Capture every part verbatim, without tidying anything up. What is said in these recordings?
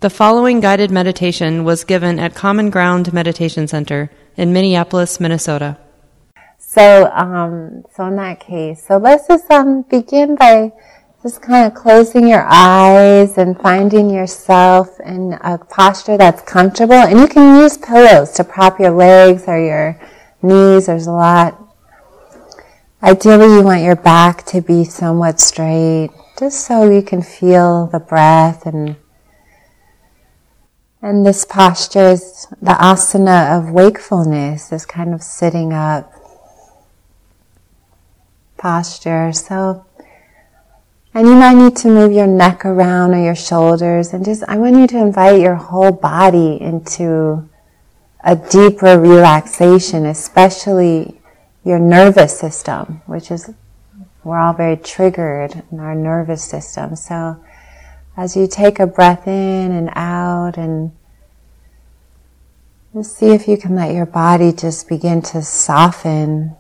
The following guided meditation was given at Common Ground Meditation Center in Minneapolis, Minnesota. So, um, so in that case, so let's just um, begin by just kind of closing your eyes and finding yourself in a posture that's comfortable. And you can use pillows to prop your legs or your knees. There's a lot. Ideally, you want your back to be somewhat straight, just so you can feel the breath. And and this posture is the asana of wakefulness, this kind of sitting up posture. So, and you might need to move your neck around or your shoulders, and just, I want you to invite your whole body into a deeper relaxation, especially your nervous system, which is, we're all very triggered in our nervous system. So as you take a breath in and out, and just see if you can let your body just begin to soften.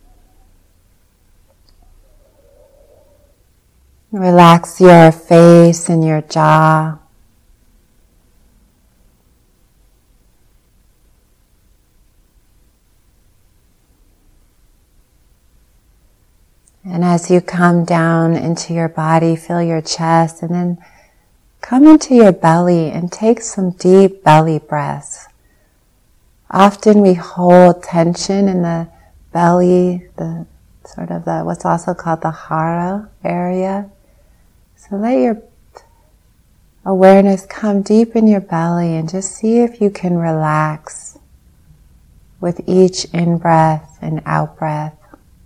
Relax your face and your jaw. And as you come down into your body, feel your chest, and then come into your belly and take some deep belly breaths. Often we hold tension in the belly, the sort of the what's also called the hara area. So let your awareness come deep in your belly and just see if you can relax with each in-breath and out-breath.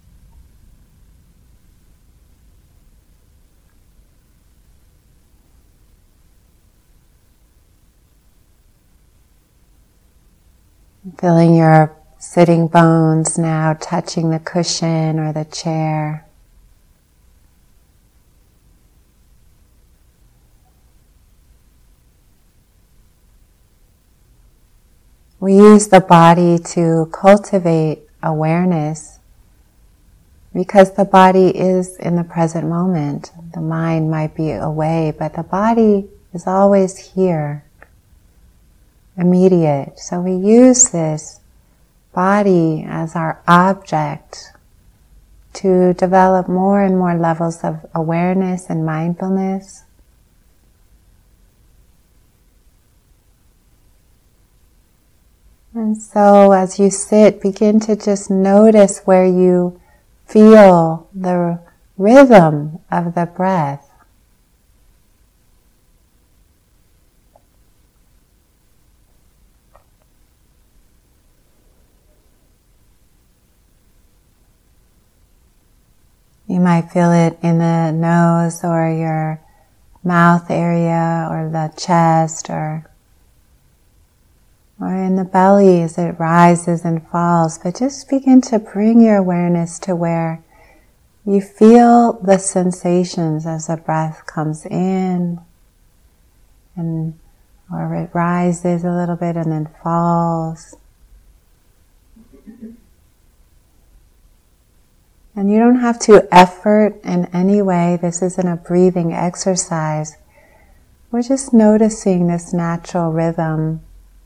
Feeling your sitting bones now touching the cushion or the chair. We use the body to cultivate awareness because the body is in the present moment. The mind might be away, but the body is always here. Immediate. So we use this body as our object to develop more and more levels of awareness and mindfulness. And so as you sit, begin to just notice where you feel the rhythm of the breath. You might feel it in the nose or your mouth area or the chest or, or in the belly as it rises and falls. But just begin to bring your awareness to where you feel the sensations as the breath comes in and or it rises a little bit and then falls. And you don't have to effort in any way. This isn't a breathing exercise. We're just noticing this natural rhythm.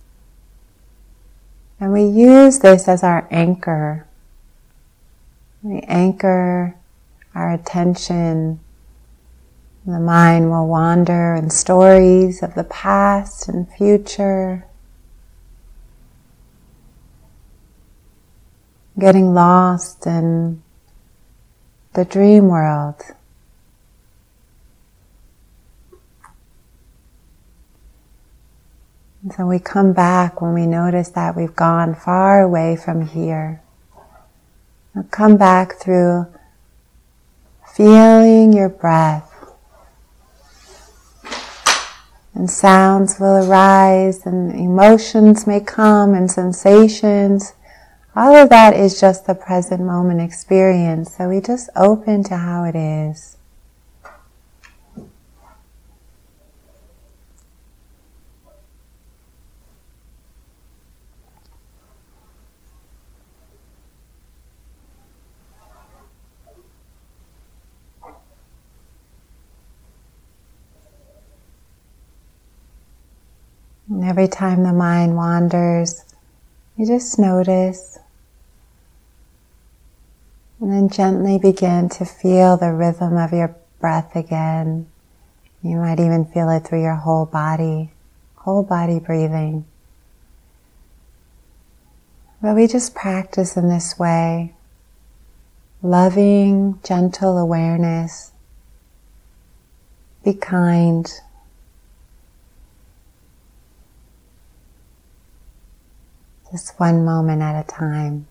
And we use this as our anchor. We anchor our attention. The mind will wander in stories of the past and future, getting lost in the dream world. And so we come back when we notice that we've gone far away from here. We'll come back through feeling your breath. And sounds will arise, and emotions may come, and sensations. All of that is just the present moment experience, so we just open to how it is. And every time the mind wanders, you just notice. And then gently begin to feel the rhythm of your breath again. You might even feel it through your whole body, whole body breathing. But we just practice in this way. Loving, gentle awareness. Be kind. Just one moment at a time.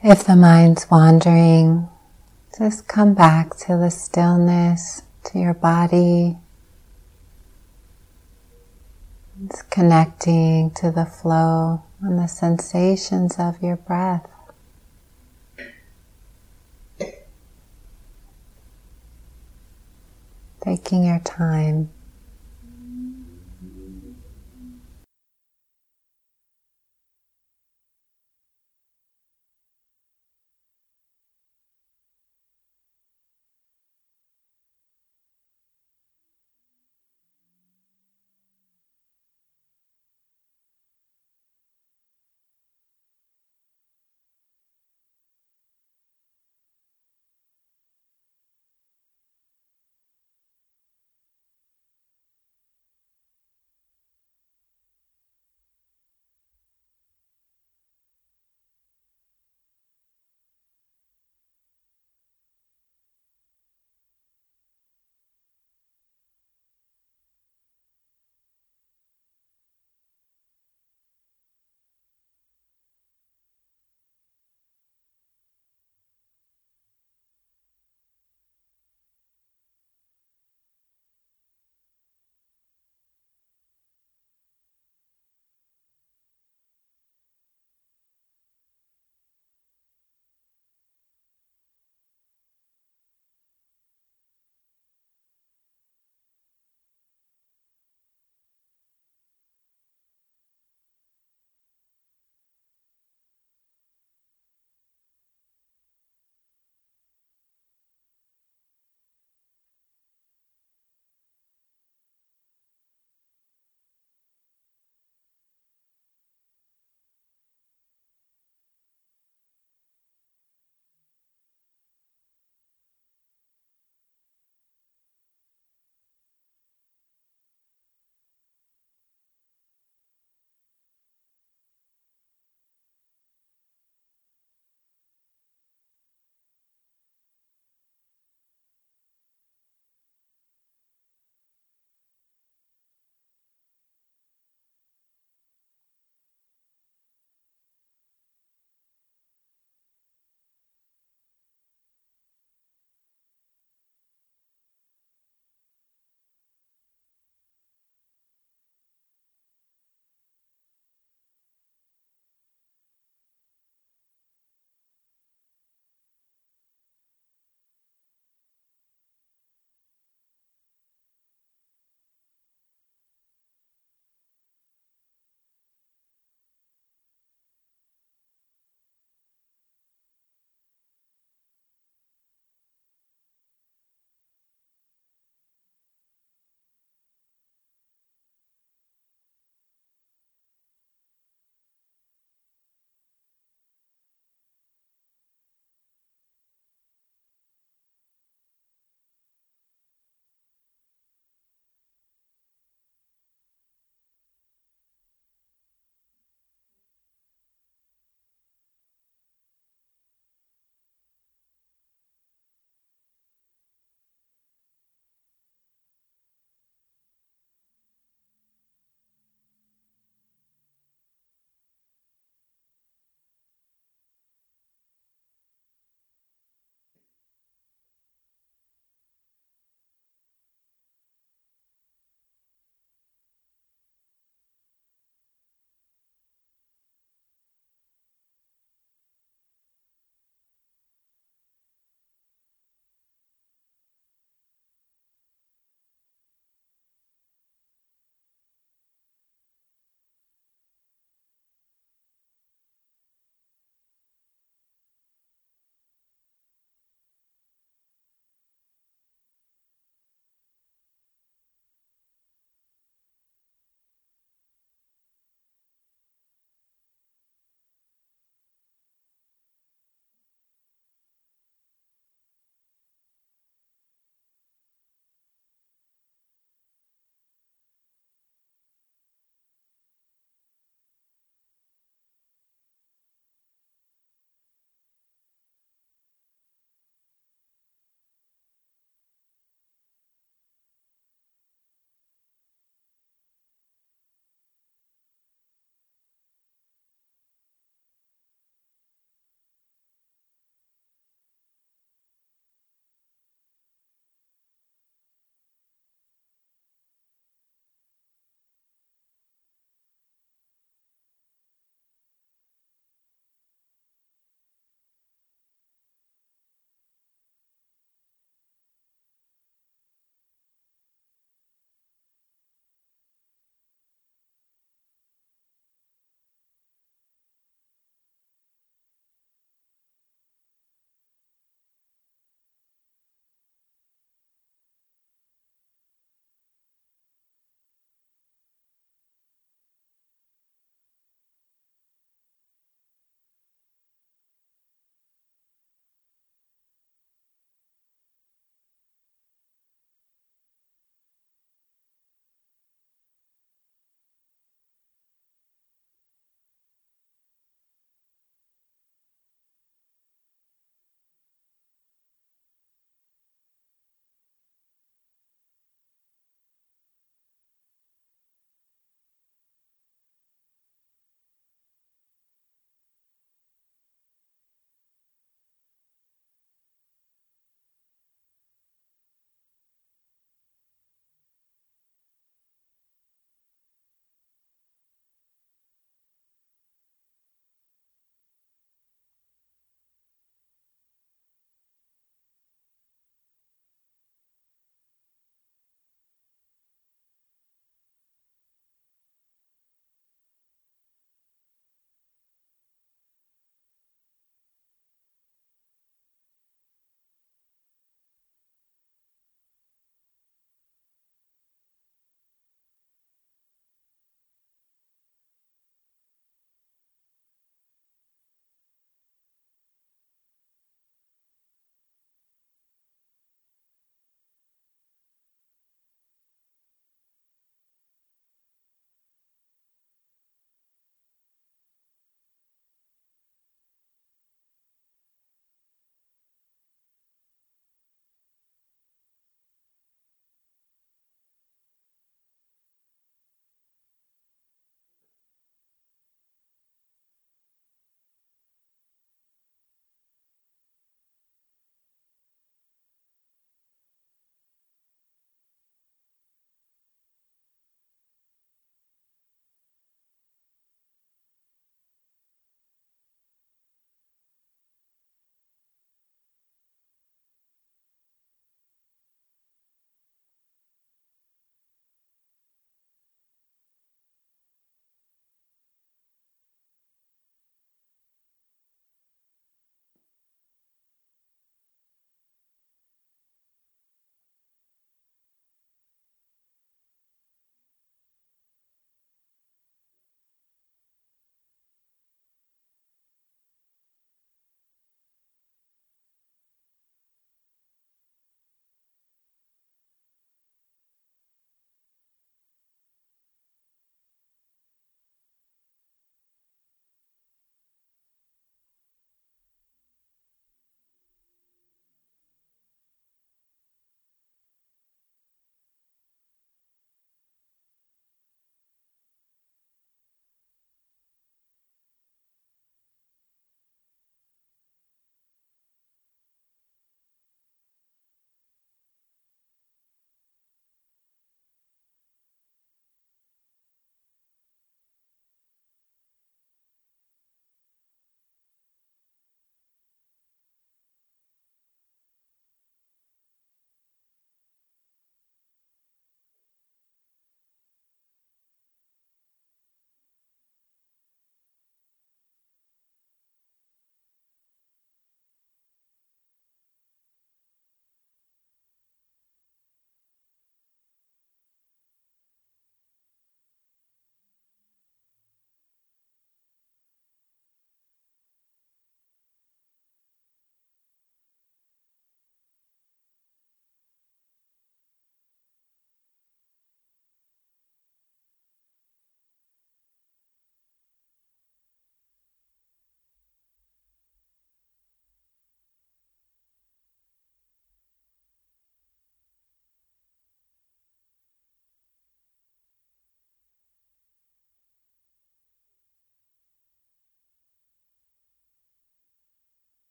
If the mind's wandering, just come back to the stillness, to your body. It's connecting to the flow and the sensations of your breath. Taking your time.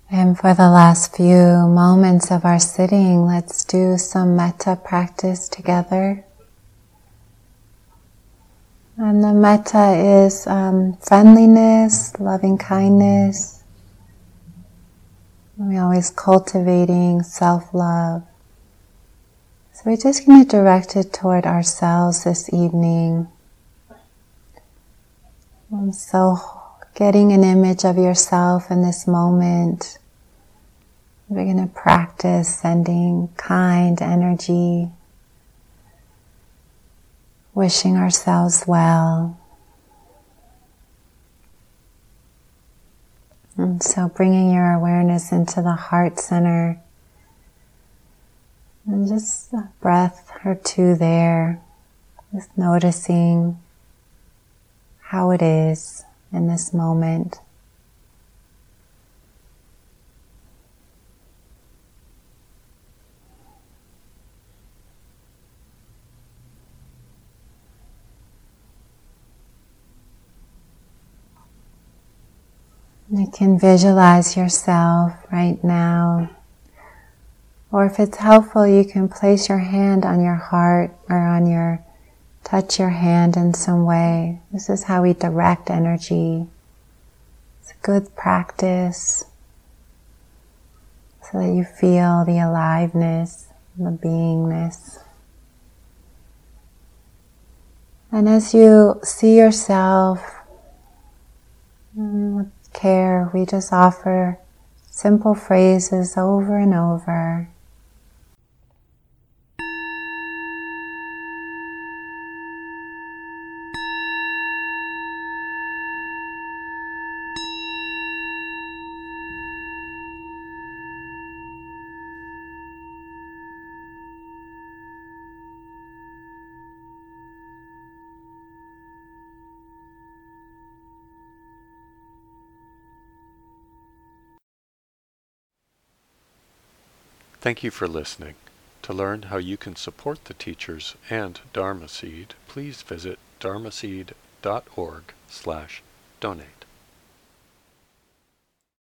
And for the last few moments of our sitting, let's do some metta practice together. And the metta is um, friendliness, loving kindness. We're always cultivating self-love. So we're just going to direct it toward ourselves this evening. And so getting an image of yourself in this moment. We're going to practice sending kind energy, wishing ourselves well. And so bringing your awareness into the heart center, and just a breath or two there, just noticing how it is in this moment. You can visualize yourself right now, or if it's helpful, you can place your hand on your heart or on your, touch your hand in some way. This is how we direct energy. It's a good practice so that you feel the aliveness, the beingness. And as you see yourself with care, we just offer simple phrases over and over. Thank you for listening. To learn how you can support the teachers and Dharma Seed, please visit dharmaseed dot org slash donate.